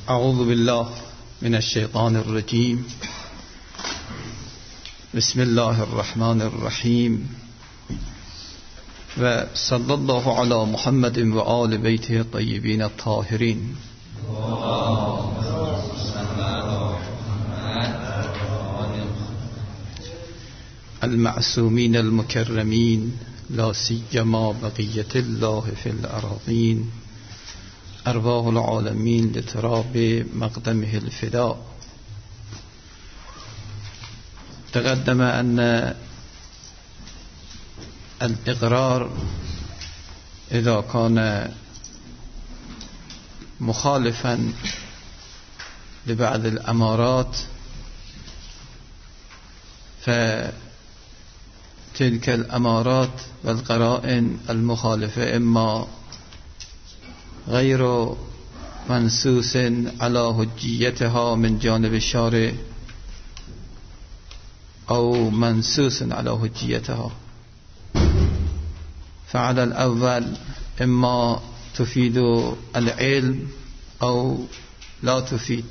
اعوذ بالله من الشیطان الرجیم. بسم الله الرحمن الرحیم و صلی الله علی محمد و آل بیته الطیبین الطاهرین. المعصومین المکرمین لا سیما بقیة الله فی الأراضین. ارواح العالمین لتراب مقدمه الفداء. تقدم أن الإقرار إذا كان مخالفا لبعض الأمارات فتلك الأمارات والقرائن المخالفة إما غير منسوس على حجيتها من جانب الشارع أو منسوس على حجيتها. فعلى الأول إما تفيد العلم أو لا تفيد،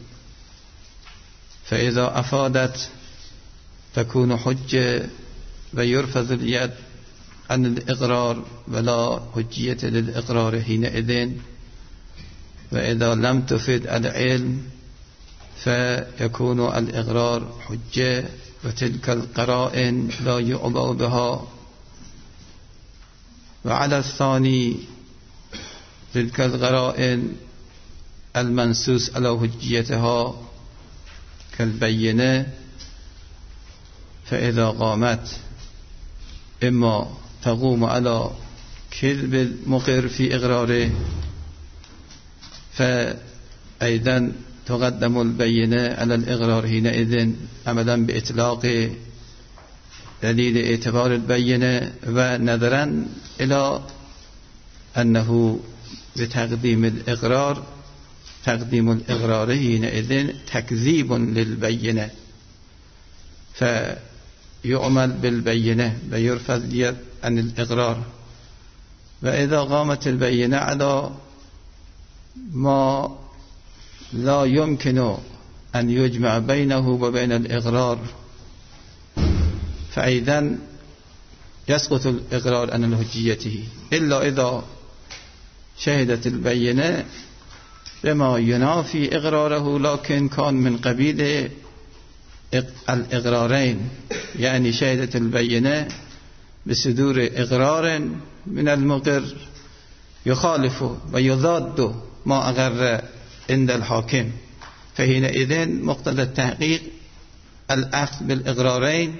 فإذا أفادت تكون حجة ويرفض اليد عن الإقرار ولا حجية للإقرار حينئذ، وإذا لم تفد العلم فيكون الإقرار حجة، وتلك القرائن لا يعبأ بها. وعلى الثاني تلك القرائن المنسوس على حجيتها كالبينة، فإذا قامت إما تقوم على كذب المقر في إقراره فأيضا تقدم البينة على الإقرار حينئذ عملا بإطلاق دليل اعتبار البينة، ونظرا إلى أنه بتقديم الإقرار تقديم الإقرار حينئذ تكذيب للبينة، فيعمل بالبينة ويرفض اليد عن الإقرار. وإذا قامت البينة على ما لا يمكن أن يجمع بينه وبين الإقرار فأيضا يسقط الإقرار عن حجيته، إلا إذا شهدت البينة بما ينافي إقراره لكن كان من قبيل الإقرارين، يعني شهدت البينة بصدور إقرار من المقر يخالف ويضاد ما أقر عند الحاكم، فحينئذ مقتضى التحقيق الأخذ بالإقرارين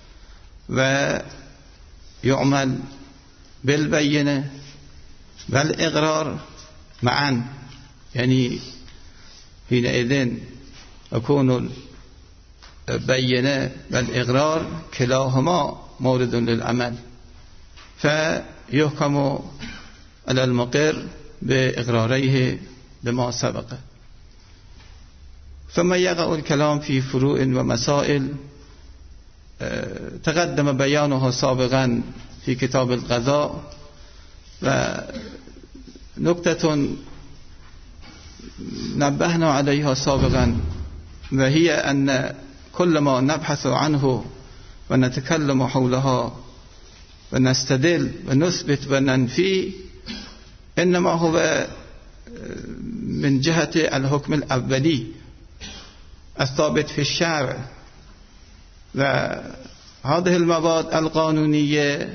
ويعمل بالبينة والإقرار معا، يعني حينئذ يكون البينة والإقرار كلاهما مورد للعمل، فيحكم على المقر بإقراريه بما سبق. ثم يقع الكلام في فروع ومسائل تقدم بيانها سابقا في كتاب القضاء. ونكتة نبهنا عليها سابقا وهي أن كل ما نبحث عنه ونتكلم حولها ونستدل ونثبت وننفي إنما هو من جهة الحكم الأولي الثابت في الشرع، وهذه المواد القانونية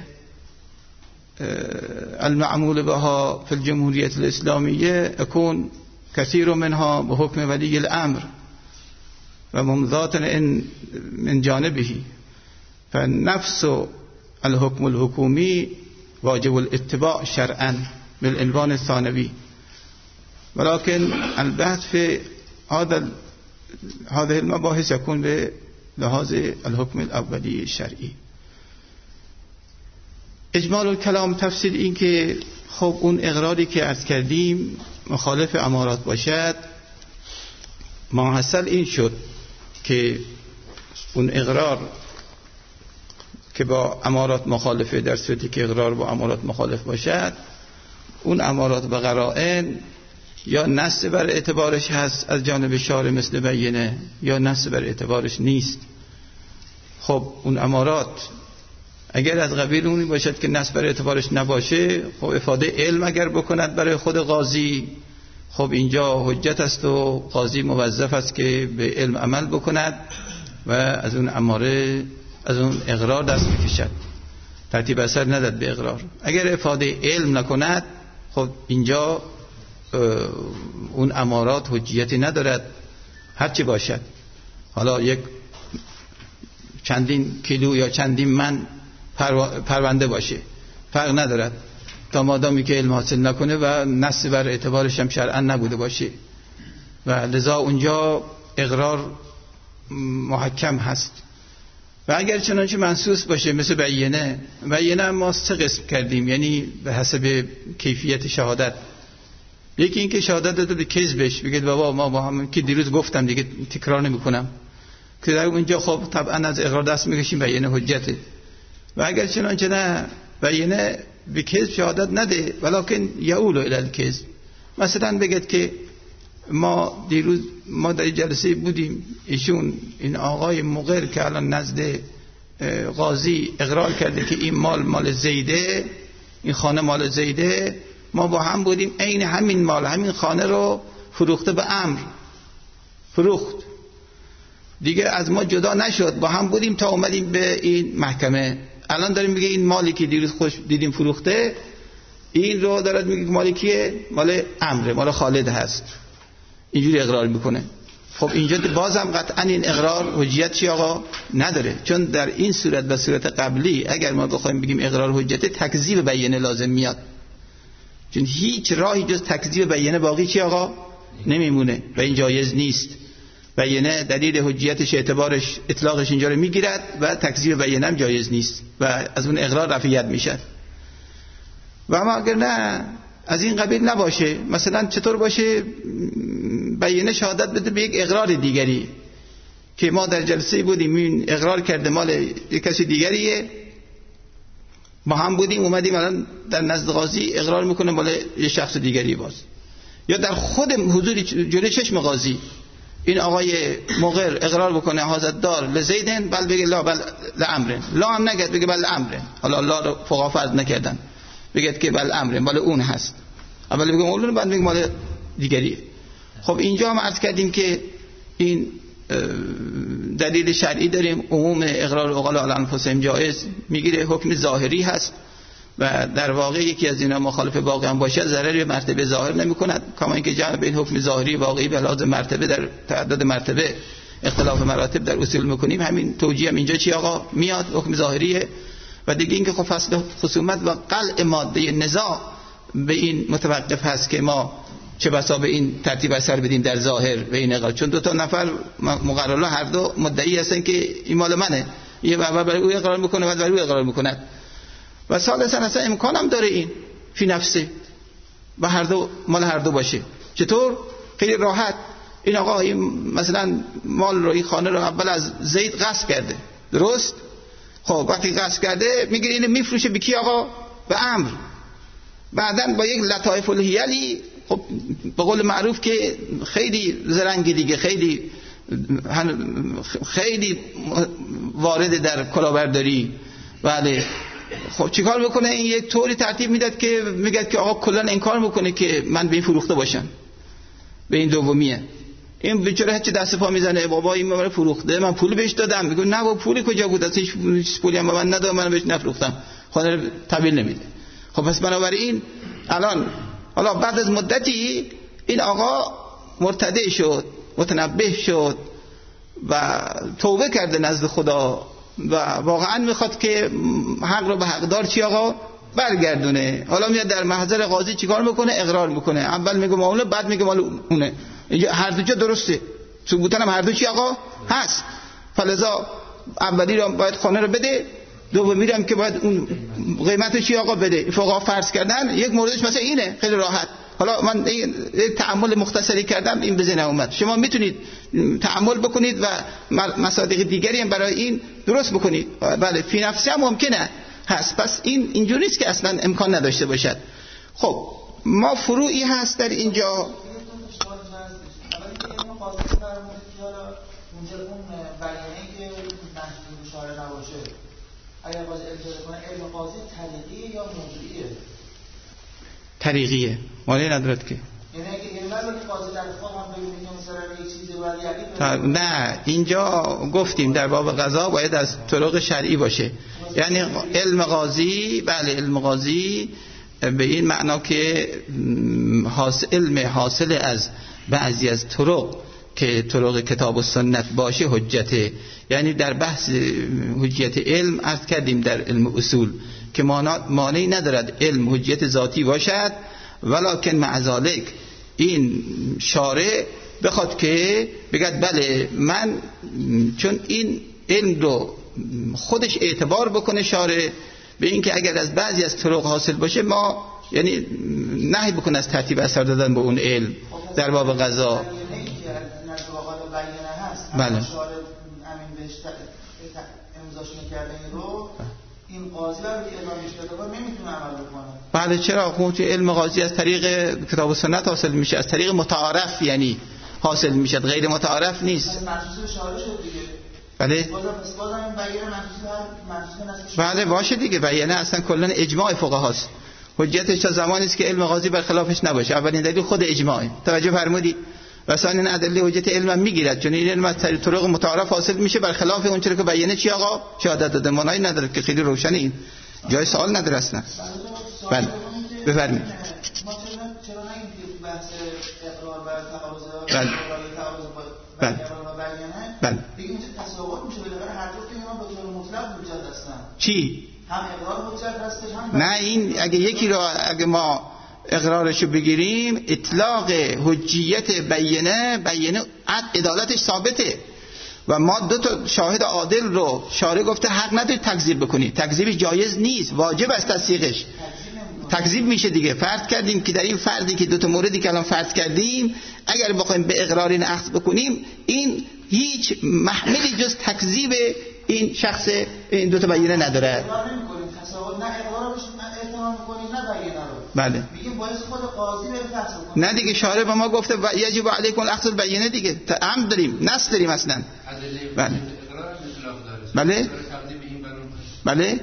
المعمول بها في الجمهورية الإسلامية يكون كثير منها بحكم ولي الأمر وممضاة من جانبه، فنفس الحكم الحكومي واجب الاتباع شرعا بالعنوان الثانوي، ولكن البحث في هذه المباحث يكون بلحاظ الحكم الأولي الشرعي. اجمال الكلام تفسیر این که خب اون اقراری که عرض کردیم مخالف امارات باشد، ماحصل این شد که اون اقرار که با امارات مخالفه، در صورتی که اقرار با امارات مخالف باشد، اون امارات و قرائن یا نص بر اعتبارش هست از جانب شارع مثل بیینه یا نص بر اعتبارش نیست. خب اون امارات اگر از قبیل اونی باشد که نص بر اعتبارش نباشه، خب افاده علم اگر بکند برای خود قاضی، خب اینجا حجت است و قاضی موظف است که به علم عمل بکند و از اون اماره، از اون اقرار دست بکشد، ترتیب اثر نداد به اقرار. اگر افاده علم نکند، خب اینجا اون امارات حجیتی ندارد، هرچی باشد، حالا یک چندین کیلو یا چندین من پرونده باشه، فرق ندارد تا مادامی که علم حاصل نکنه و نص بر اعتبارش هم شرعا نبوده باشه. و لذا اونجا اقرار محکم هست. و اگر چنانچه منصوص باشه مثل بیینه ما 3 قسم کردیم، یعنی به حسب کیفیت شهادت. یکی این که شهادت داده کذبش، بگید بابا ما با هم که دیروز گفتم دیگه تکرار نمی کنم، که در اونجا خب طبعا از اقرار دست میکشیم، بیینه حجته. و اگر چنانچه نه، بیینه به کذب شهادت نده ولکن یعول الی الکذب. مثلا بگید که ما دیروز ما در جلسه بودیم، ایشون این آقای مقر که الان نزد قاضی اقرار کرده که این مال زیده، این خانه مال زیده، ما با هم بودیم، عین همین مال همین خانه رو فروخته به عمرو، فروخت دیگه، از ما جدا نشد، با هم بودیم تا اومدیم به این محکمه. الان داریم میگه این مالی که دیروز خوش دیدیم فروخته، این رو دارد میگه مالی کیه؟ مال عمرو، مال خالد هست، اینجوری اقرار میکنه. خب اینجا بازم قطعا این اقرار حجیت چی آقا نداره، چون در این صورت و صورت قبلی اگر ما بخوایم بگیم اقرار حجت، تکذیب بیینه لازم میاد، چون هیچ راهی جز تکذیب بیینه باقی چی آقا نمیمونه و این جایز نیست. بیینه دلیل حجیتش، اعتبارش، اطلاقش اینجا رو میگیرد و تکذیب بیینه هم جایز نیست و از اون اقرار رفع ید میشد. و اما اگر نه از این قبیل نباشه، مثلا چطور باشه؟ بیینه شهادت بده به یک اقرار دیگری که ما در جلسه بودیم، این اقرار کرده مال یک کسی دیگریه، ما هم بودیم اومدیم الان در نزد قاضی اقرار میکنه مال یک شخص دیگری باز. یا در خود حضور جلوی چشم قاضی این آقای مقر اقرار بکنه حاضر دار لزیدن، بل بگه لا بل لعمرن، لا هم نگید بگه بل لعمرن، حالا لا رو فقها فرض نکردن، بگید که بل امره مال اون هست، اول بگم اون، بعد بگم مال دیگریه. خب اینجا هم عرض کردیم که این دلیل شرعی داریم، عموم اقرار عقلا علی انفسهم جایز میگیره، حکم ظاهری هست و در واقع یکی از اینا مخالف واقع هم باشه ضرری به مرتبه ظاهر نمی کند، کما اینکه جمع بین حکم ظاهری واقعی به لحاظ مرتبه در تعدد مرتبه اختلاف مراتب در اصول میکنیم، همین توجیه هم اینجا چی آقا میاد، حکم ظاهریه. و دیگه اینکه خب فصل خصومت و قلع ماده نزاع به این متوقف هست که ما چه بسا به این ترتیب اثر بدیم در ظاهر به این اقرار، چون 2 نفر مقررلا هر دو مدعی هستن که این مال منه، یه برای او اقرار میکنه بعد برای او اقرار میکنه و ثالثا اصلا امکان هم داره این فی نفسه و هر دو مال هر دو باشه. چطور؟ خیلی راحت. این آقا این مثلا مال رو، این خانه رو اول از زید غصب کرده، درست؟ خب وقتی غصب کرده میگیره اینو میفروشه به کی آقا؟ به عمرو. بعدن با یک لطائف الحیلی، خب به قول معروف که خیلی زرنگی دیگه، خیلی وارد در کلاهبرداری، بله. خب چیکار بکنه؟ این یک طوری ترتیب میداد که میگه که آقا کلا انکار میکنه که من به این فروخته باشم، به این دومیه. این بیچاره هیچ دست پا میزنه، بابا این من فروخته، من پول بهش دادم. میگه نه بابا پول کجا بود؟ اصلا هیچ پولی هم به من نداد، من بهش نفروختم، خانه رو تحویل نمیده. خب پس بنابراین الان حالا بعد از مدتی این آقا مرتدع شد، متنبه شد و توبه کرده نزد خدا و واقعا میخواد که حق رو به حقدار چی آقا برگردونه. حالا میاد در محضر قاضی چیکار میکنه؟ اقرار میکنه. اول میگه مال، بعد میگه مال اونه. هر دو جا درسته، ثبوتن هم هر دو چی آقا هست. فلذا اولی رو باید خانه رو بده، دومی هم که باید اون قیمتش چی آقا بده. فقها فرض کردن یک موردش مثلا اینه، خیلی راحت. حالا من تعامل مختصری کردم، این به ذهن اومد. شما میتونید تعامل بکنید و مصادیق دیگری هم برای این درست بکنید. بله فی نفسی هم ممکنه هست. پس این اینجوری نیست که اصلا امکان نداشته باشد. خب ما فروعی هست در اینجا اگر قاضی اجازه کنه علم قاضی طریقیه یا موضوعیه؟ طریقیه، معنی ندارد که. یعنی اگه علم قاضی در خواهم ببینه که مثلا یک چیزی باید یقین نه، اینجا گفتیم در باب قضا باید از طرق شرعی باشه. یعنی علم قاضی، بله علم قاضی به این معنا که علم حاصل از بعضی از طرق که طرق کتاب و سنت باشه حجته. یعنی در بحث حجیت علم عرض کردیم در علم اصول که مانعی ندارد علم حجیت ذاتی باشد، ولکن مع ذالک این شارع بخواد که بگد بله من چون این علم رو خودش اعتبار بکنه شارع به این که اگر از بعضی از طرق حاصل باشه ما یعنی نهی بکنه از ترتیب اثر دادن به اون علم در باب قضا. بله این قاضی رو که اعلامش داده نمیتونه عمل بکنه. بله چرا؟ خب علم قاضی از طریق کتاب و سنت حاصل میشه، از طریق متعارف یعنی حاصل میشه، غیر متعارف نیست. مخصوص شارع شد دیگه. بله بازم بیان مخصوص بله باشه دیگه. بیانه اصلا کلا اجماع فقهاست، حجتش تا زمانی است که علم قاضی برخلافش نباشه. اولین دلیل خود اجماعه، توجه فرمودی؟ و ثانیا ادله حجت علم میگیرد چون این علم از طرق متعارف حاصل میشه برخلاف اون چیزی که بیانه چی آقا شهادت داده معنی نداره که خیلی روشنه، این جای سوال نداره اصلا. بله بفرمایید. ما چرا نگیم که بحث اقرار بر تعارض بله بله بله بگیم چه تساوات میشه بالاخره هر دو تا اینا به طور مطلق حجت هستن. چی؟ هم اقرار حجت هستش هم نه این اگه یکی رو اگه ما اقرارشو بگیریم اطلاق حجیت بیانه عدالتش ثابته و ما دو تا شاهد عادل رو شارع گفته حق نداری تکذیب بکنی، تکذیبش جایز نیست، واجب است تصدیقش. تکذیب میشه دیگه. فرض کردیم که در این فردی که دو تا موردی که الان فرض کردیم اگر بخوایم به اقرار این اخذ بکنیم این هیچ محملی جز تکذیب این شخص این دو تا بیانه نداره. بله میگیم باید خود قاضی بره فحص کنه. نه دیگه شارع به ما گفته یجب علیکم الاخذ البینه دیگه، عمد داریم، نص داریم اصلا. بله بله بله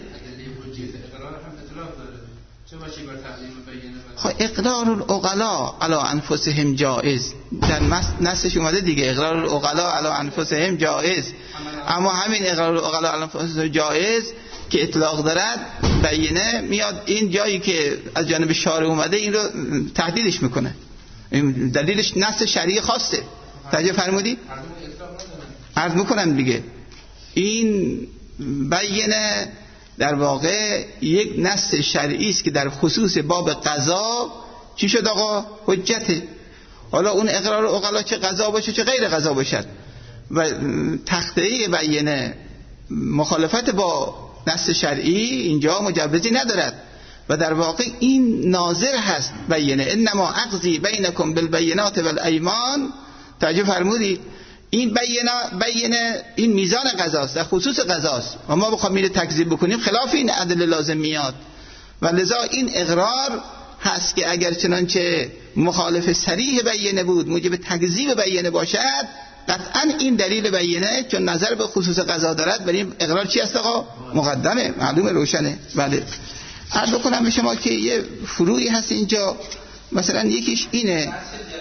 خب اقرار العقلاء علی انفسهم جائز، در نصش اومده دیگه اقرار العقلاء علی انفسهم جائز، اما همین اقرار العقلاء علی انفسهم جائز که اطلاق دارد بیانه میاد این جایی که از جانب شارع اومده این رو تهدیدش میکنه، دلیلش نص شرعی خاصه. توجه فرمودی؟ عرض میکنم دیگه این بیانه در واقع یک نص شرعی است که در خصوص باب قضا چی شد آقا؟ حجته. حالا اون اقرار عقلا چه قضا باشه چه غیر قضا باشد و تخته بیانه مخالفت با نص شرعی اینجا مجوزی ندارد و در واقع این ناظر هست بیانه. انما اقضی بینکم بالبینات والایمان. توجه فرمودید؟ این بیانه این میزان قضاست، در خصوص قضاست و ما بخوام میره تکذیب بکنیم خلاف این عدل لازم میاد و لذا این اقرار هست که اگر چنانچه مخالف صریح بیانه بود موجب تکذیب بیانه باشد قطعا این دلیل بیانه چون نظر به خصوص قضا دارد برای این اقرار چی است آقا؟ مقدمه، معلومه، روشنه. بله عرض بکنم به شما که یه فروعی هست اینجا، مثلا یکیش اینه.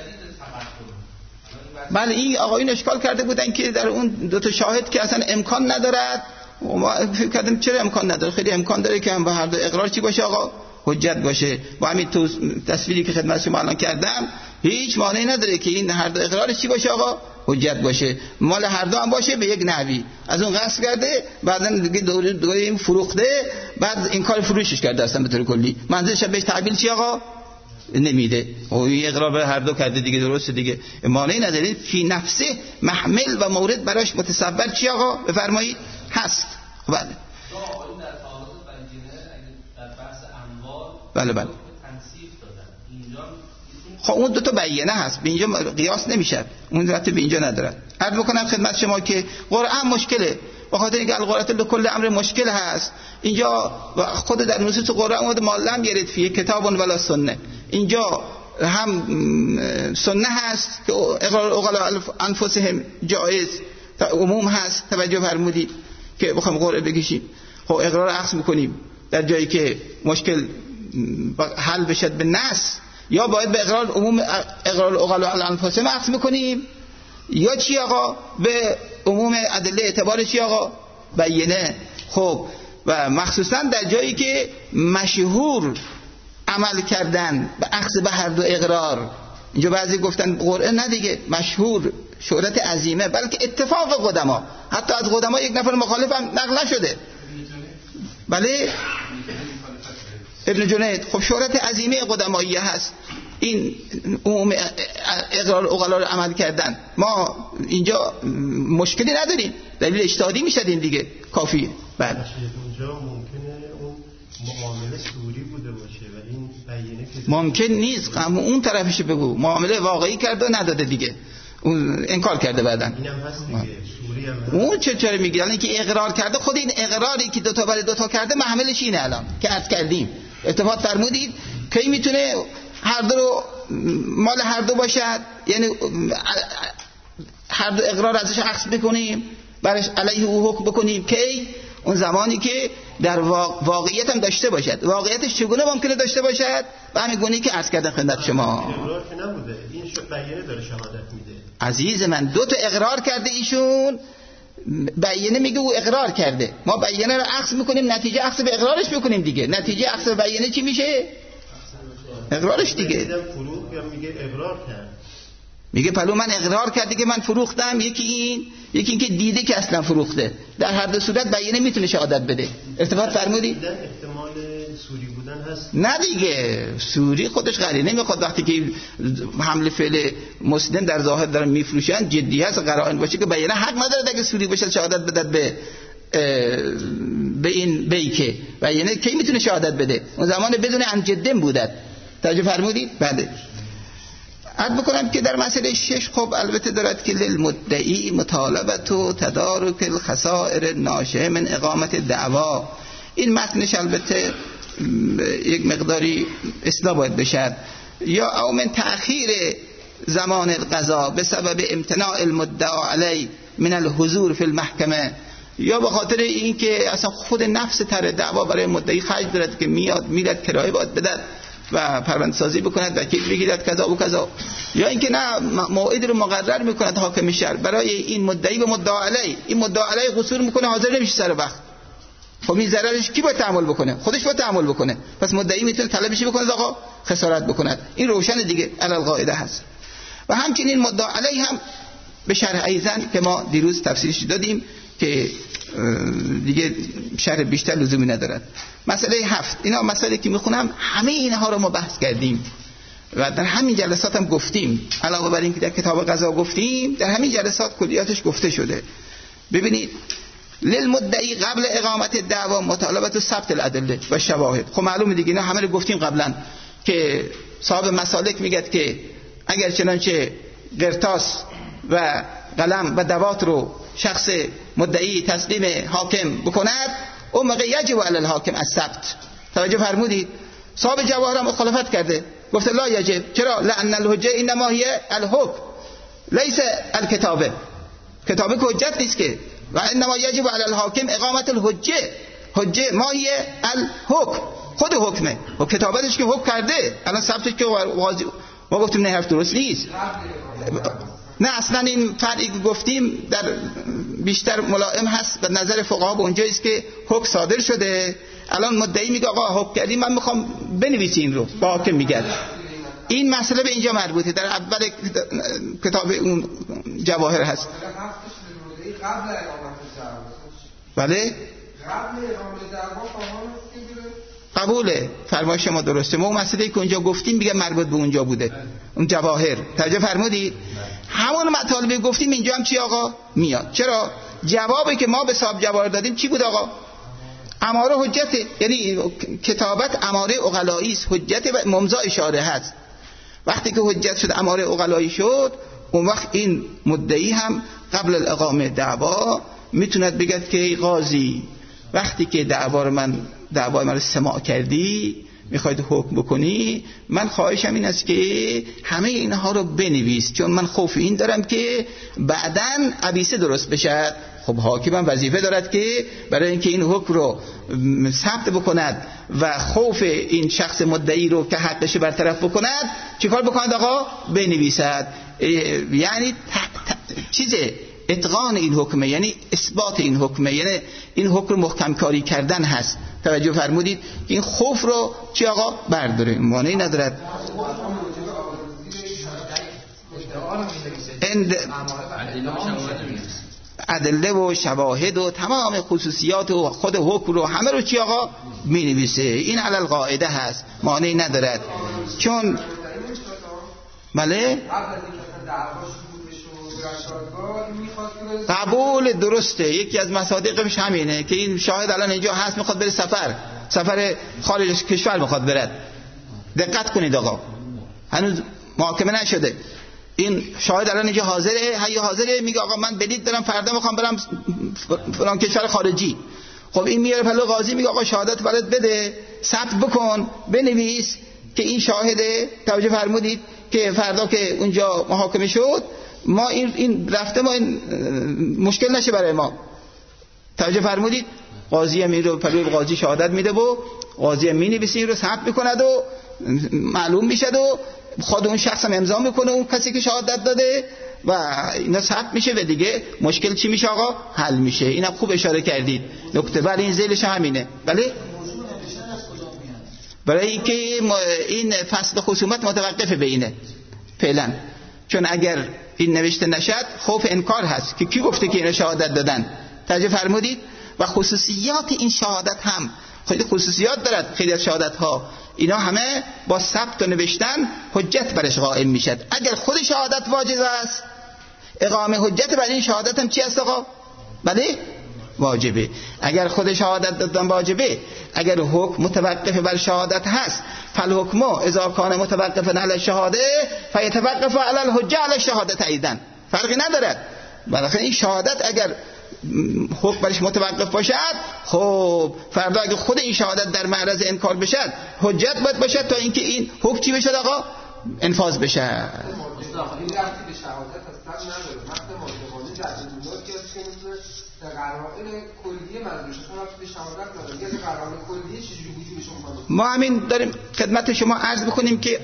بله این آقایون اشکال کرده بودن که در اون دو تا شاهد که اصلا امکان ندارد و ما فکر کردیم چرا امکان نداره؟ خیلی امکان داره که هم به هر دو اقرار چی باشه آقا؟ حجت باشه. با همین تصویری که خدمت شما الان کردم هیچ مانعی نداره که این هر دو اقرار چی باشه آقا؟ حجت باشه. مال هر دو هم باشه به یک نحوی، از اون قصد کرده بعدن دیگه دوره این فروخته بعد این کار فروشش کرده اصلا به طور کلی منظورش بهش تعبیر چی آقا؟ نمیده. این اقرار به هر دو کرده دیگه، درسته دیگه، مانعی نداره. فی نفسه محمل و مورد براش متصور چی آقا؟ بفرمایید هست. بله بله بله خب اون دو تا بیانه هست، به اینجا قیاس نمیشه، اون ربطی به اینجا نداره. عرض بکنم خدمت شما که قرآن مشکله، به خاطر اینکه القرآن لکل امر مشکل هست. اینجا خود در نصوص قرآن اومده ما لم یرد فیه کتاب ولا سنه، اینجا هم سنه هست که اقرار عقلا انفسهم جایز عموم هست. توجه فرمودید که بخوام قرآن بکشیم خب اقرار عکس میکنیم در جایی که مشکل حل بشه به نص، یا باید به اقرار عموم اقرار العقلاء علی انفسهم عکس میکنیم، یا چی آقا به عموم ادله اعتبار چی آقا بینه. خب و مخصوصا در جایی که مشهور عمل کردن به اخذ به هر دو اقرار، اینجا بعضی گفتن قرعه نه دیگه، مشهور شهرت عظیمه، بلکه اتفاق قدما، حتی از قدما یک نفر مخالف هم نقل نشده. بله ابن جنید، خب شهرت عظیمه قدمایی هست این عموم اقرار العقلاء رو عمل کردن. ما اینجا مشکلی نداریم، دلیل اجتهادی میشد این دیگه کافیه. بله اونجا ممکنه اون معامله سوری بوده باشه و این بینه که ممکن نیست، اون طرفش بگو معامله واقعی کرده و نداده دیگه، اون انکار کرده بعدن. اینم هست دیگه، سوری هم هست. اون چطوری میگی؟ یعنی که اقرار کرده، خود این اقراری که دو تا برای دو تا کرده محملش اینه الان که عرض کردیم. اتفاق فرمودید کی میتونه هر دو رو مال هر دو باشد، یعنی هر دو اقرار ازش عکس بکنیم، برش علیه او حکم بکنیم. کی؟ اون زمانی که در واقعیت هم داشته باشد. واقعیتش چگونه ممکنه داشته باشد؟ به همین گونه‌ای که عرض کردم خدمت شما. اقرار که نبوده، این بیانیه داره شهادت میده. عزیز من دو تا اقرار کرده ایشون، بیانیه میگه او اقرار کرده، ما بیانیه رو عکس میکنیم، نتیجه عکس به اقرارش بکنیم دیگه. نتیجه عکس به بیانیه چی میشه؟ اقرارش دیگه. فروخ یا میگه اقرار کرد، میگه پلو من اقرار کردی که من فروختم، یکی این که دیده که اصلا فروخته. در هر دو صورت بیانیه میتونه شهادت بده. ارتباط فرمودی؟ احتمال سوری بودن هست. نه دیگه، سوری خودش قرینه نمیخواد. وقتی که حمل فعل مسلم در ظاهر دارن میفروشن جدی هست، قرائن باشه که بیانیه حق نداره اگه سوری باشه شهادت بده به این بیکه. بیانیه کی میتونه شهادت بده؟ اون زمان بدون ان جدن بودت. توجه فرمودید؟ بله. عرض بکنم که در مسئله 6 خب البته دارد که للمدعی مطالبت و تدارک الخسائر ناشئه من اقامت دعوا. این متنش البته یک مقداری اصلاح باید بشد. یا او من تأخیر زمان القضا به سبب امتناع المدعا علی من الحضور فی المحکمه، یا به خاطر این که اصلا خود نفس طرح دعوا برای مدعی خرج دارد که میاد کرایه باید بدد و پرونده سازی بکند، وکیل بگیرد کذا و کذا، یا اینکه نه موعد رو مقرر میکند حاکم شهر برای این مدعی به مدعا علی، این مدعا علی قصور میکنه حاضر نمیشه سر وقت. خب این ضررش کی باید تحمل بکنه؟ خودش باید تحمل بکنه. پس مدعی میتونه طلبش بکنه آقا خسارت بکند. این روشن دیگه علی القاعده هست. و همچنین مدعا علی هم به شرح ایزن که ما دیروز تفسیرش دادیم که دیگه شرح بیشتر لزومی ندارد. مسئله 7 اینا مسئله که میخونم همه اینها رو ما بحث کردیم و در همین جلسات هم گفتیم، علاوه بر این که در کتاب قضا گفتیم در همین جلسات کلیاتش گفته شده. ببینید للمدعی قبل اقامت دعوا مطالبت ثبت الادله و شواهد. خب معلومه دیگه اینا همه رو گفتیم قبلا که صاحب مسالک میگه که اگر چنانچه قرطاس و قلم و دوات رو شخص مدعی تسلیم حاکم بکند، اون موقع یجب علی الحاکم الثبت. توجه فرمودید؟ صاحب جواهر هم مخالفت کرده، گفته لا یجب. چرا؟ لان الحجه انما هی الحکم لیس الکتابه. کتابه که حجت نیست که، و انما یجب علی الحاکم اقامت الحجه. حجه ما هی الحکم، خود حکمه. و کتابتش که حکم کرده، الان ثبتش که ما گفتیم نه حرف درست نیست. نه اصلا این فرقی که گفتیم در بیشتر ملائم هست به نظر فقها به اونجاییست که حکم صادر شده، الان مدعی میگه آقا حکم کردیم من میخوام بنویسی این رو، با حاکم میگه. این مسئله به اینجا مربوطه، در اول کتاب اون جواهر هست. بله؟ قبوله، فرمایش شما درسته. ما اون مسئله که اونجا گفتیم میگه مربوط به اونجا بوده، اون جواهر. توجه فرمودید؟ همون مطالبی گفتیم اینجا هم چی آقا میاد. چرا؟ جوابی که ما به صاحب جواهر دادیم چی بود آقا؟ اماره حجته، یعنی کتابت اماره عقلایی است، حجت و ممضای شارع هست. وقتی که حجت شد اماره عقلایی شد، اون وقت این مدعی هم قبل الاقامه دعوا میتوند بگه که ای قاضی وقتی که دعوای من رو سماع کردی میخواید حکم بکنی، من خواهشم این است که همه اینها رو بنویس، چون من خوف این دارم که بعداً عبیسه درست بشه. خب حاکم هم وظیفه دارد که برای اینکه این حکم رو ثبت بکند و خوف این شخص مدعی رو که حقش برطرف بکند چیکار بکند آقا؟ بنویسد. یعنی چیزه اتقان این حکمه، یعنی اثبات این حکمه، یعنی این حکم محکم کاری کردن هست. توجه فرمودید؟ این خوف رو چی آقا؟ برداره، مانعی ندارد. ادله و شواهد و تمام خصوصیات و خود حکم رو همه رو چی آقا؟ می نویسه. این علی القاعده هست، مانعی ندارد. چون بله قبول درسته، یکی از مصادیقش همینه که این شاهد الان اینجا هست میخواد بره سفر خارج از کشور میخواد برد. دقت کنید آقا، هنوز محاکمه نشده، این شاهد الان اینجا حاضره میگه آقا من بلیط دارم فردا میخوام برم فلان کشور خارجی. خب این میاره پلو قاضی میگه آقا شهادت برات بده، ثبت بکن، بنویس که این شاهده. توجه فرمودید که فردا که اونجا محاکمه شد ما این رفته، ما این مشکل نشه برای ما. توجه فرمودید؟ قاضی هم این رو پلوی قاضی شهادت میده و قاضی هم مینویسه، این رو ثبت میکند و معلوم میشه و خود اون شخص هم امضا میکنه، اون کسی که شهادت داده، و اینا ثبت میشه و دیگه مشکل چی میشه آقا؟ حل میشه. اینم خوب اشاره کردید، نکته ولی این ذیلش همینه. بله برای اینکه این فصل خصومت متوقف به اینه فعلا، چون اگر این نوشته نشد خوف انکار هست که کی گفته که اینا شهادت دادن. توجه فرمودید؟ و خصوصیات این شهادت هم خیلی خصوصیات دارد. خیلی از شهادت ها اینا همه با ثبت و نوشتن حجت برش قائم میشد. اگر خود شهادت واجب است، اقامه حجت بر این شهادت هم چی است آقا؟ بله واجبه. اگر خود شهادت دادن واجبه، اگر حکم متوقف بر شهادت هست، فالحکم اذا کان متوقفا علی الشهاده فیتوقف علی الحجه علی الشهادت ایضا. فرقی ندارد. بالاخره این شهادت اگر حکم برش متوقف باشد، خب فردا اگه خود این شهادت در معرض انکار بشد، حجت باید باشد تا اینکه این حکم چی بشد آقا؟ انفاذ بشه. این رفتی به شهادت اصلا نداره. وقتی ماجرانی در دنیا که در قرائن کلیه مدرسه شما رفتی به شهادت نداره. یه قرائن کلیه چجوری وجود شما؟ ما همین داریم خدمت شما عرض بکنیم که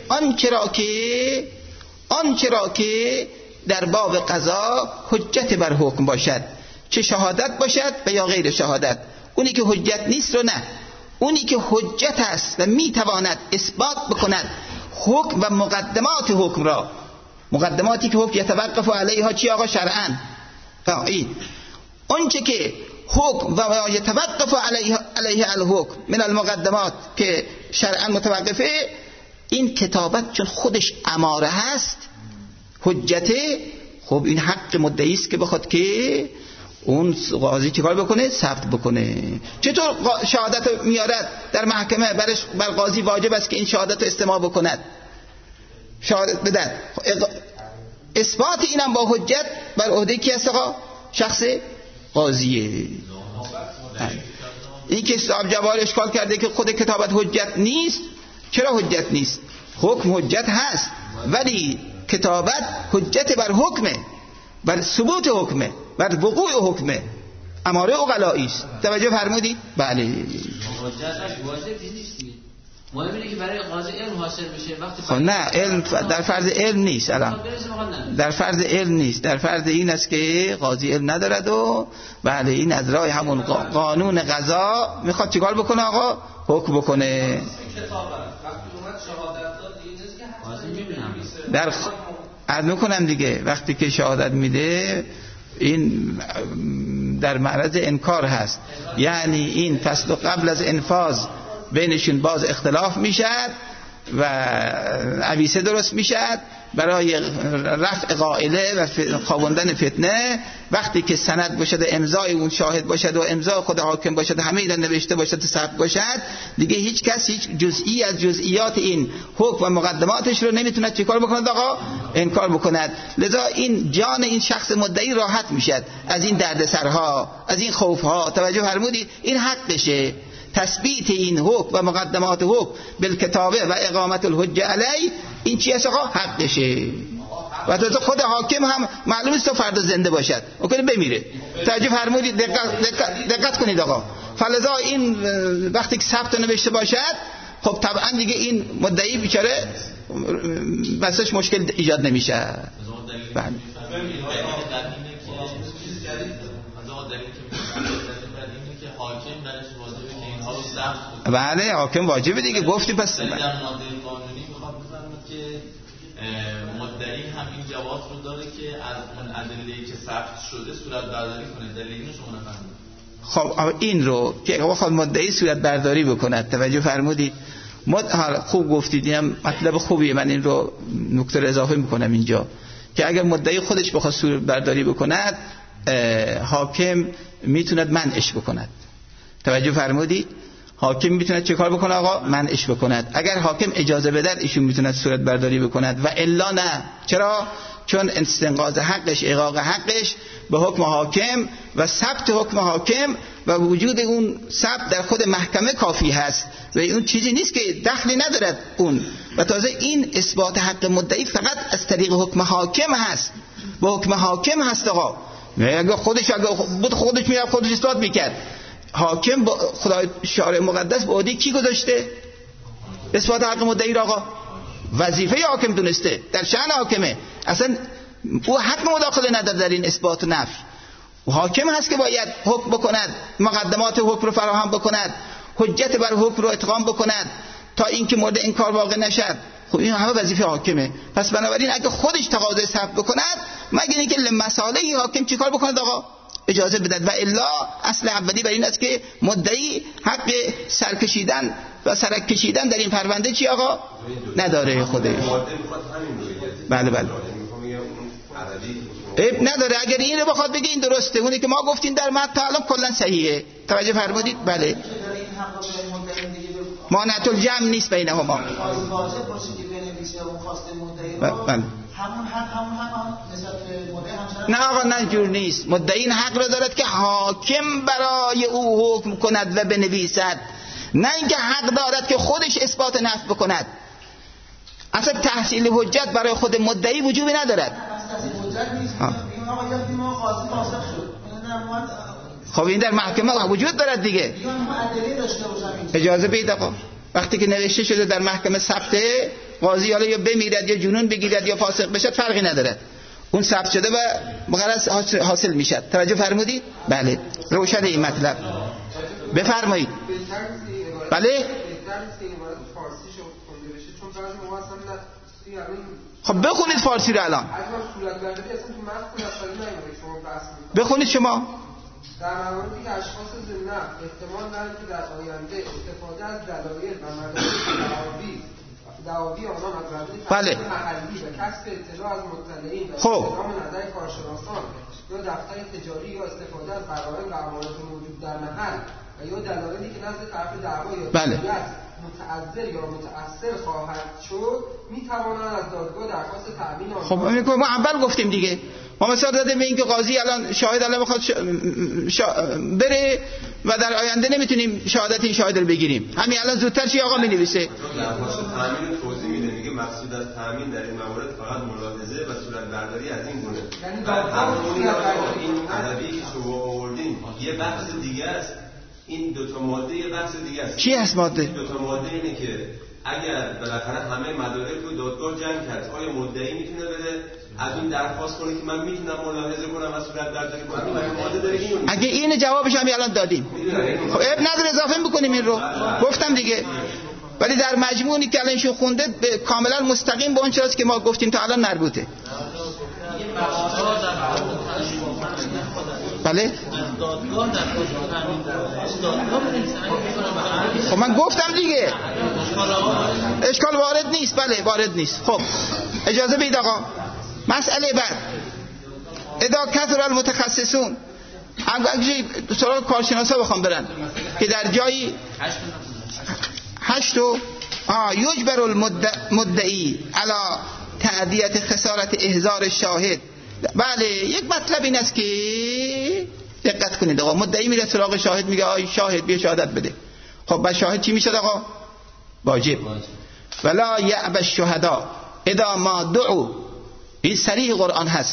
آنچه را که در باب قضا حجت بر حکم باشد، چه شهادت باشد و یا غیر شهادت، اونی که حجت نیست رو نه، اونی که حجت است و میتواند اثبات بکند حکم و مقدمات حکم را، مقدماتی که حکم یتوقف علیها چی آقا؟ شرعاً. این اونچه که حکم و یتوقف علیه الحکم من المقدمات که شرعاً متوقفه، این کتابت چون خودش اماره هست حجته، خب این حق مدعی است که بخواد که اون قاضی چیکار بکنه؟ ثبت بکنه. چطور شهادت میارد در محکمه؟ بر قاضی واجب است که این شهادت رو استماع بکند، شهادت بدن. اثبات اینم با حجت بر عهده کی است آقا؟ شخص قاضیه. این که صاحب جوال اشکال کرده که خود کتابت حجت نیست. چرا حجت نیست؟ حکم حجت هست، ولی کتابت حجت بر حکمه، بر ثبوت حکمه، بر وقوع حکمه، اماره عقلائی است. توجه فرمودید؟ بله. حجتش واجب نیست. مهم اینه که برای قاضی علم حاصل بشه. وقتی خب نه، علم در فرض علم نیست. الان در فرض علم نیست، در فرض این است که قاضی علم ندارد و بله این از راه همون قانون قضا میخواد چیکار بکنه آقا؟ حکم بکنه. در عرض میکنم دیگه، وقتی که شهادت میده این در معرض انکار هست، یعنی این فصل قبل از انفاذ بینشون باز اختلاف میشد و عویسه درست میشد برای رفع قائله و خوابوندن فتنه. وقتی که سند باشد، امضای اون شاهد باشد و امضای خود حاکم باشد، همه اینا نوشته باشد، ثبت باشد، دیگه هیچ کس هیچ جزئی از جزئیات این حکم و مقدماتش رو نمیتونه چیکار بکند آقا؟ انکار بکند. لذا این جان این شخص مدعی راحت میشد از این دردسرها، از این خوفها. توجه فرمودید؟ این حقشه. تثبیت این حکم و مقدمات حکم بالکتابه و اقامت الحجه علی، این چی است آقا؟ حقشه. و خود حاکم هم معلوم است تا فردا زنده باشد، ممکنه بمیره. توجه فرمودید؟ دقت کنید آقا. فلذا این وقتی که ثبت نوشته باشد، خب طبعا دیگه این مدعی بیچاره بسش مشکل ایجاد نمیشه. بله بله حاکم واجبه دیگه گفتی. پس در ماده قانونی میخواد بفرماد که مدعی هم این جواز رو داره که از اون ادله‌ای که ثبت شده صورت برداری کنه. دلیل شما نفهمیدید؟ خب این رو که بخواد مدعی صورت برداری بکند، توجه فرمودید؟ خوب گفتید، اینم مطلب خوبیه. من این رو نکته رو اضافه میکنم اینجا که اگر مدعی خودش بخواد صورت برداری بکند، حاکم میتوند منعش بکند. توجه فرمودید؟ حاکم میتونه چه کار بکنه آقا؟ منعش بکند. اگر حاکم اجازه بده ایشون میتونه صورت برداری بکند و الا نه. چرا؟ چون استنقاض حقش، احقاق حقش به حکم حاکم و ثبت حکم حاکم و وجود اون ثبت در خود محکمه کافی هست و اون چیزی نیست که دخلی ندارد اون. و تازه این اثبات حق مدعی فقط از طریق حکم حاکم هست، با حکم حاکم هست آقا. اگه خودش میاد خودش اثبات میکرد، حاکم با خدای شارع مقدس به عهده کی گذاشته اثبات حق مدعی را آقا؟ وظیفه حاکم دونسته، در شأن حاکمه. اصلا او حق مداخله نداره در این اثبات و نفی. و حاکم هست که باید حکم بکند، مقدمات حکم رو فراهم بکند، حجت بر حکم رو اتقام بکند تا اینکه مورد انکار واقع نشد. خب این همه وظیفه حاکمه. پس بنابراین اگه خودش تقاضای ثبت بکند، مگر اینکه لمصالح حاکم چیکار بکند آقا؟ اجازه بدهد. و الا اصل اولی بر این است که مدعی حق سرکشیدن و سرک کشیدن در این پرونده چی آقا؟ نداره خودش. بله بله عیب نداره اگر این رو بخواد بگه این درسته. اونی که ما گفتیم در متن الان کلا صحیحه. توجه فرمودید؟ بله مانعت الجمع نیست بینهما. واضح باشه که بنویسه اون خواسته مدعی رو بله. همون نسبت به مدعی همچنان. نه آقا نه جور نیست. مدعی این حق را دارد که حاکم برای او حکم کند و بنویسد، نه اینکه حق دارد که خودش اثبات نفی بکند. اصلا تحصیل حجت برای خود مدعی وجوبی ندارد. تحصیل حجت نیست. این آقا یا ما قاضی فاسق شد. خب این در محکمه وجود دارد دیگه. اجازه بید آقا. وقتی که نوشته شده در محکمه ثبته، قاضی حالا یا بمیرد یا جنون بگیرد یا فاسق بشد فرقی ندارد. اون ثبت شده و مقرر حاصل میشد. توجه فرمودید؟ بله روشن این مطلب. بفرمایید. بله خب بخونید فارسی رو الان. بخونید شما. در مواردی که اشخاص ذمه احتمال دارند که در آینده استفاده از دلایل و مدارک دعاوی آنها مطرح محلی و کسب اطلاع از مطلعین و استخدام نظر کارشناسان یا دفتر تجاری یا استفاده از قرائن و امانات موجود در محل و یا دلایلی که نزد طرف دعوا یا دولت متعذر یا متأثر خواهد شد میتوانند از دادگاه درخواست تأمین آنها. خب ما اول گفتیم دیگه. ما مثلا دادیم به این که قاضی الان شاهد الان بخواد بره و در آینده نمیتونیم شهادت این شاهد رو بگیریم. همین الان زودتر چی آقا می‌نویسه؟ درخواست تأمین توضیح میده، میگه مقصود از تأمین در این موارد فقط ملاحظه و صورت برداری از این گونه. این ادبی که شما آوردین یه بحث دیگه است. این دو تا ماده یه بحث دیگه است. چی هست ماده؟ این دو تا ماده اینه که اگر بالاخره همه مدارک رو دادگاه جمع کرد، آیا مدعی میتونه بره از اون درخواست کنه که من میتونم ملاحظه کنم و صورت برداری کنم؟ ماده داره اینو. اگه این جوابش هم الان دادیم. خب عیب نداره اضافه میکنیم این رو. گفتم دیگه. ولی در مجموعی که الان شو خونده کاملا مستقیم به اون چیزی که ما گفتیم تا الان مربوطه. بله خب من گفتم دیگه اشکال وارد نیست. بله وارد نیست. خب اجازه بید آقا. مسئله بعد اذا کثر المتخصصون، اگه سراغ کارشناسا بخوام برن که در جایی 8 یجبر المدعی علی تعدیت خسارت احضار شاهد. بله یک مطلب این است که دقت کنید آقا، مدعی میره سراغ شاهد میگه آی شاهد بیا شهادت بده. خب با شاهد چی میشد آقا؟ واجب. ولا یأبى الشهداء اذا ما دعوا. این صریح قرآن هست.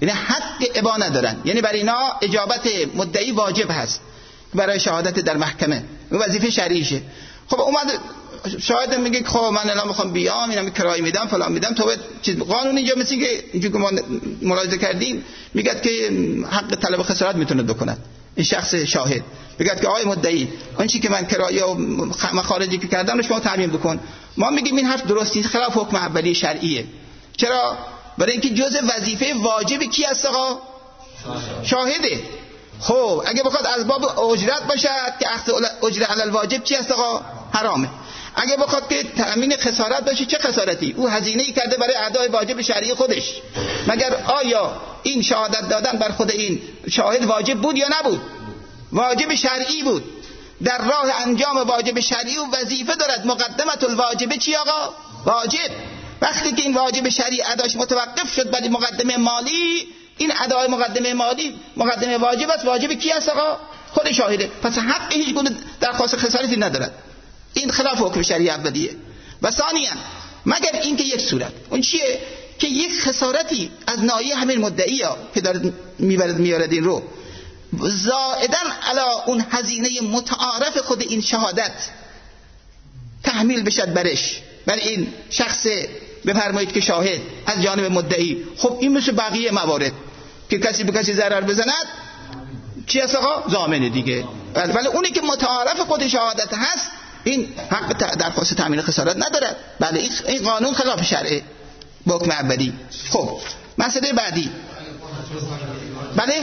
یعنی حق ابا ندارن، یعنی برای اینا اجابت مدعی واجب هست برای شهادت در محکمه، این وظیفه شرعیشه. خب اومد شاهد میگه خب من الان میخوام بیام، اینا کرایه میدم فلان میدم، تو چیز قانون اینجا مثل که اینجوری که ما ملاحظه کردیم میگه که حق طلب خسارت میتونه بکنه این شخص شاهد، میگه که آقای مدعی اون چیزی که من کرایه و مخارجی که کردم رو شما تامین بکن. ما میگیم این حرف درست نیست، خلاف حکم اولیه شرعیه. چرا؟ برای اینکه جزء وظیفه واجب کی است آقا؟ شاهده. خب اگه بخواد از باب اجرت باشد که اخذ اجره علی الواجب چی است آقا؟ حرامه. اگه بخواد که تامین خسارت باشه، چه خسارتی؟ او هزینه‌ای کرده برای ادای واجب شرعی خودش. مگر آیا این شهادت دادن بر خود این شاهد واجب بود یا نبود؟ واجب شرعی بود. در راه انجام واجب شرعی و وظیفه دارد. مقدمت الواجب چی آقا؟ واجب. وقتی که این واجب شرعی اداش متوقف شد برای مقدمه مالی، این ادای مقدمه مالی مقدمه واجب است. واجب کی است آقا؟ خود شاهده. پس حق هیچ گونه درخواست خسارتی ندارد. این خلاف حکم شرعی اولیه. و ثانیاً مگر اینکه یک صورت، اون چیه که یک خسارتی از ناحیه همین مدعی‌ها که داره میارد این رو زائداً علی اون هزینه متعارف خود این شهادت تحمیل بشد برش، بر این شخص بفرمایید که شاهد از جانب مدعی. خب این مثل بقیه موارد که کسی به کسی ضرر بزند چی است آقا؟ ضامن دیگه. ولی اونی که متعارف خود شهادت هست این حق درخواست تامین خسارت ندارد. بله این قانون خلاف شرعه با حکم اولی. خب مسئله بعدی. بله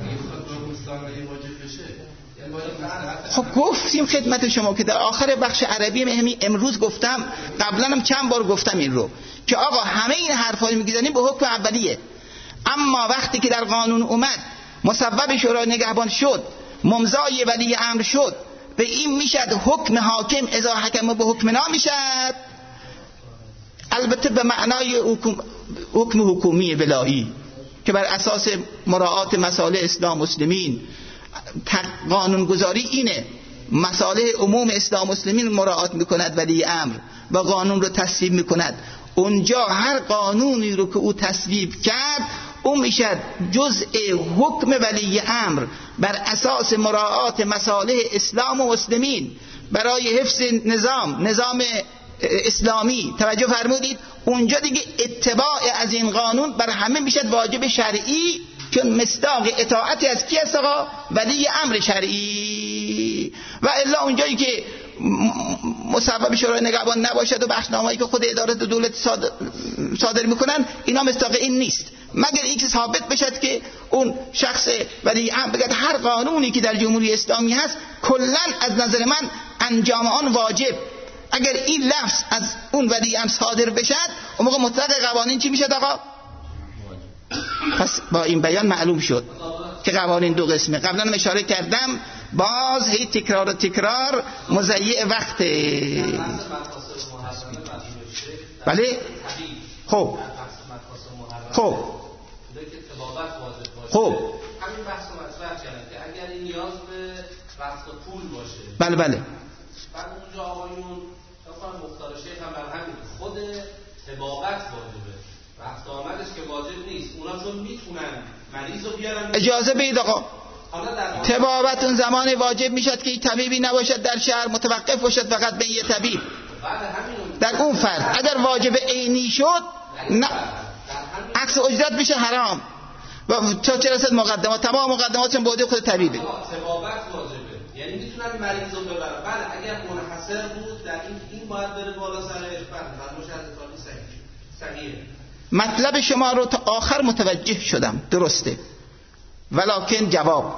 خب گفتیم خدمت شما که در آخر بخش عربی همین امروز گفتم، قبلا هم چند بار گفتم این رو که آقا همه این حرفایی میگذاریم به حکم اولیه، اما وقتی که در قانون اومد مسبب شورای نگهبان شد، ممضای ولی امر شد، به این میشد حکم حاکم اذا حکم به حکمنا میشد، البته به معنای حکم حکومی ولایی که بر اساس مراعات مصالح اسلام مسلمین. قانون گذاری اینه، مصالح عموم اسلام مسلمین مراعات میکند ولی امر و قانون رو تصویب میکند. اونجا هر قانونی رو که او تصویب کرد اون میشد جزء حکم ولی امر بر اساس مراعات مصالح اسلام و مسلمین برای حفظ نظام اسلامی. توجه فرمودید؟ اونجا دیگه اتباع از این قانون بر همه میشد واجب شرعی، چون مصداق اطاعتی از کی است آقا؟ ولی امر شرعی. و الا اونجایی که مسبب شورای نگهبان نباشد و بخشنامه‌ای که خود اداره دولت صادر میکنن اینا مصداق این نیست، مگر اینکه ثابت بشد که اون شخص ولی امر بگه هر قانونی که در جمهوری اسلامی هست کلا از نظر من انجام آن واجب. اگر این لفظ از اون ولی امر صادر بشد اون موقع مطلق قوانین چی میشد آقا؟ پس با این بیان معلوم شد که قوانین دو قسمه. قبلا هم اشاره کردم، باز هی تکرار و تکرار مضیع وقت. بله خب همین بحث رو مطرح کردن که اگر این نیاز به رفت پول باشه، بله بعد اونجا آقایون مثلا مختار شیخ هم بر همین خود طباقت واجبه، رفت آمدش که واجب نیست. اونا چون میتونن مریض رو بیارن اجازه بدید آقا. طبابت اون زمان واجب میشد که طبیبی نباشد در شهر، متوقف باشد فقط به یه طبیب. در اون فرد اگر واجب عینی شد عکس اجرت میشه حرام و تا چه رسد مقدمات، تمام مقدمات هم بوده خود طبیبه. طبابت واجبه، یعنی میتونن مریض رو ببرن. بله اگر منحصر بود در این باید بره بالا سر بعد مشاهده صحیح. مطلب شما رو تا آخر متوجه شدم، درسته، ولکن جواب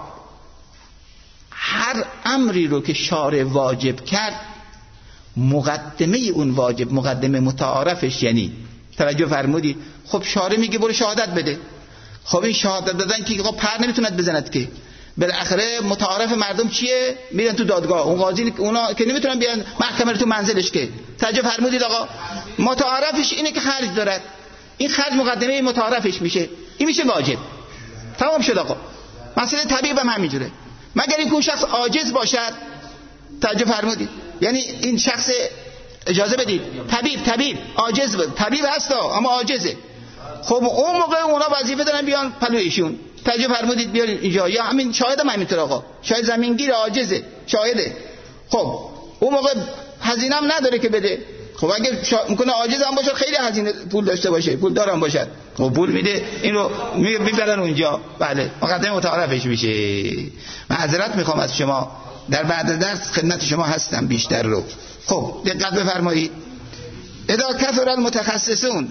هر امری رو که شارع واجب کرد مقدمه اون واجب، مقدمه متعارفش، یعنی توجه فرمودی؟ خب شارع میگه برو شهادت بده، خب این شهادت دادن که خب پر نمیتوند بزند که بالاخره متعارف مردم چیه؟ میرن تو دادگاه، اون قاضی اونا که نمیتونن بیان محکمه رو تو منزلش که. توجه فرمودید آقا؟ متعارفش اینه که خرج دارد، این خرج مقدمه متعارفش میشه، این میشه واجب. تمام شد آقا. مسئله طبیب هم همینجوره، مگر این اون شخص عاجز باشد. توجه فرمودید؟ یعنی این شخص اجازه بدید طبیب عاجز بود، طبیب هست اما عاجزه، خب اون موقع اونا وظیفه دارن بیان پلویشون. توجه فرمودید بیارین اینجا، یا همین شاهدم همینطور آقا، شاید زمینگیر عاجزه، شاهده. خب اون موقع هزینه هم نداره که بده. خب اگه میکنه عاجز هم باشه، خیلی هزینه پول داشته باشه، پول دارم باشد، خب پول میده، این رو میبرن اونجا. بله مقدمه متعارفش میشه. معذرت میخوام از شما، در بعد درس خدمت شما هستم بیشتر رو. خب دقت بفرمایید. اذا كثر المتخصصون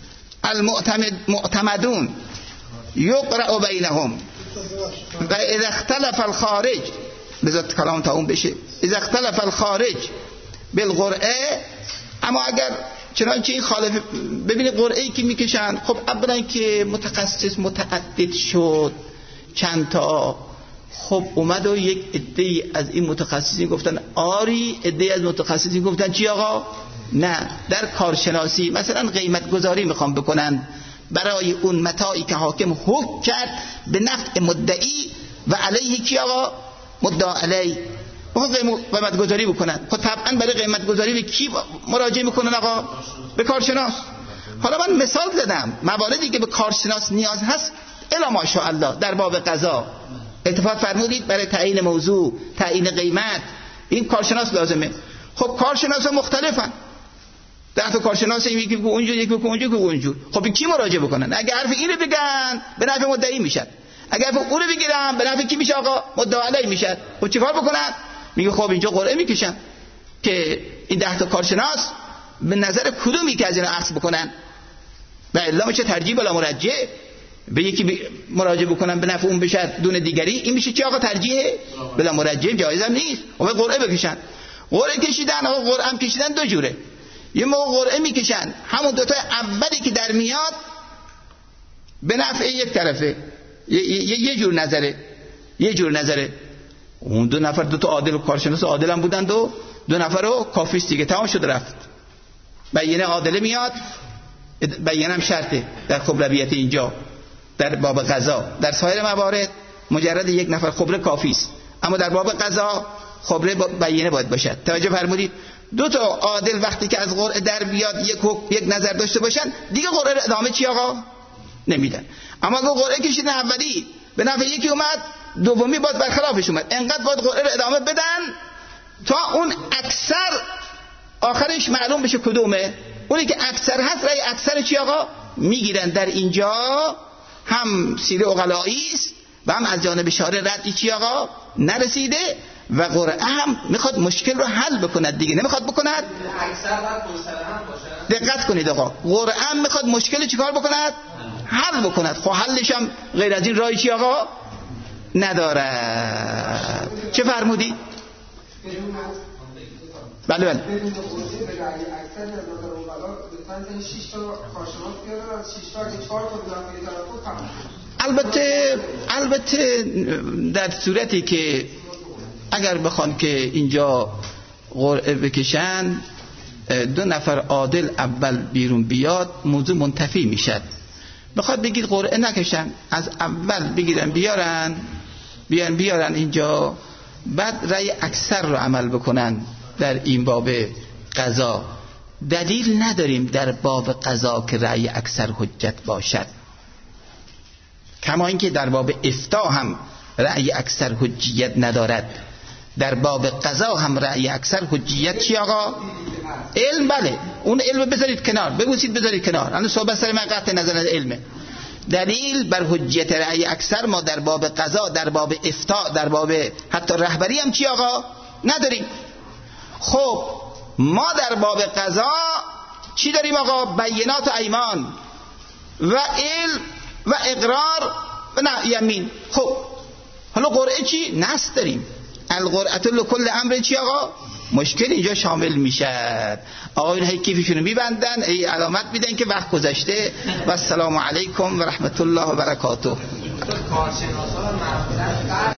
المعتمدون يقرأ بينهم و اذا اختلف الخارج، بذات کلام تا اون بشه، اذا اختلف الخارج بالقرعه. اما اگر چنانچه این خالف، ببینید قرعه‌ای که میکشن، خب اولا که متخصص متعدد شد چند تا، خب اومد و یک عده از این متخصصین گفتن آری، عده از متخصصین گفتن چی آقا؟ نه. در کارشناسی مثلا قیمت گذاری میخوام بکنن برای اون متاعی که حاکم حکم کرد به نفع مدعی و علیه کی آقا؟ مدعا علیه. قیمت گذاری بکنن. خب طبعا برای قیمت گذاری به کی مراجعه میکنن آقا؟ به کارشناس. حالا من مثال زدم مواردی که به کارشناس نیاز هست الا ماشاءالله. در باب قضا اتفاق فرمودید برای تعیین موضوع، تعیین قیمت، این کارشناس لازمه. خب کارشناسا مختلفن، 10 تا کارشناس، یکی که اونجور، یکی که اونجور، یکی اونجور. خب کی مراجعه بکنن؟ اگه حرف اینو بگن به نفع مدعی میشن، اگه حرف اونو بگیرن به نفع کی میشه آقا؟ مدعا علیه میشن. خب چیکار بکنن؟ میگه خب اینجا قرعه میکشن که این 10 تا کارشناس به نظر کدومی که از اینا اخذ بکنن و الا میشه ترجیح بلا مرجع، به یکی مراجعه بکنن به نفع اون بشه دون دیگری، این میشه چی آقا؟ ترجیح بلا مرجع، جایز هم نیست. و قرعه بکشن. قرعه کشیدن آقا، قرعه هم کشیدن دو جوره. یه موقع قرعه میکشن همون دوتا اولی که در میاد به نفع یک طرفه، یه جور نظره، یه جور نظره. اون 2 نفر 2 تا عادل و کارشناس عادل هم بودند و 2 نفر رو کافیست دیگه، تمام شد رفت. بیانه عادله میاد، بیانه هم شرطه در خبرویت اینجا در باب قضا. در سایر موارد مجرد 1 نفر خبره کافیست، اما در باب قضا خبره بیانه باید باشد. توجه فرمودید. 2 تا عادل وقتی که از قرعه در بیاد یک نظر داشته باشن، دیگه قرعه رو ادامه چی آقا؟ نمیدن. اما اگه قرعه کشیدن اولی به نفع یکی اومد، دومی باید برخلافش اومد، انقدر باید قرعه رو ادامه بدن تا اون اکثر آخرش معلوم بشه کدومه. اونی که اکثر هست رأی اکثر چی آقا؟ میگیرن. در اینجا هم سیره عقلایی است و هم از جانب شارع ردی چی آقا؟ نرسیده و قرعه هم میخواد مشکل رو حل بکند دیگه، نمیخواد بکند. اکثر باید مستقیم باشه. دقت کنید آقا، قرعه هم میخواد مشکل چیکار بکند؟ حل بکند. خب حلش هم غیر از این راهی چی آقا؟ نداره. چه فرمودی؟ بله بله. البته در صورتی که اگر بخوان که اینجا قرعه بکشن 2 نفر عادل اول بیرون بیاد، موضوع منتفی میشد. بخواد بگید قرعه نکشن، از اول بگیرن بیارن اینجا، بعد رأی اکثر رو عمل بکنن در این باب قضا. دلیل نداریم در باب قضا که رأی اکثر حجت باشد، کما اینکه در باب افتاء هم رأی اکثر حجیت ندارد. در باب قضا هم رأی اکثر حجیت چی آقا؟ علم. بله اون علم بذارید کنار، بگوسید بذارید کنار، الان صحبت سر من قطع نظر از علمه. دلیل بر حجیت رأی اکثر ما در باب قضا، در باب افتاء، در باب حتی رهبری هم چی آقا؟ نداریم. خب ما در باب قضا چی داریم آقا؟ بینات و ایمان و علم و اقرار و نه یمین. خب حالا قرعه چی؟ نص داریم. القرعه لکل امر چی آقا؟ مشکل اینجا شامل میشه. آقایون هی کیفشونو میبندن، ای علامت میدن که وقت گذشته. و السلام علیکم و رحمت الله و برکاته.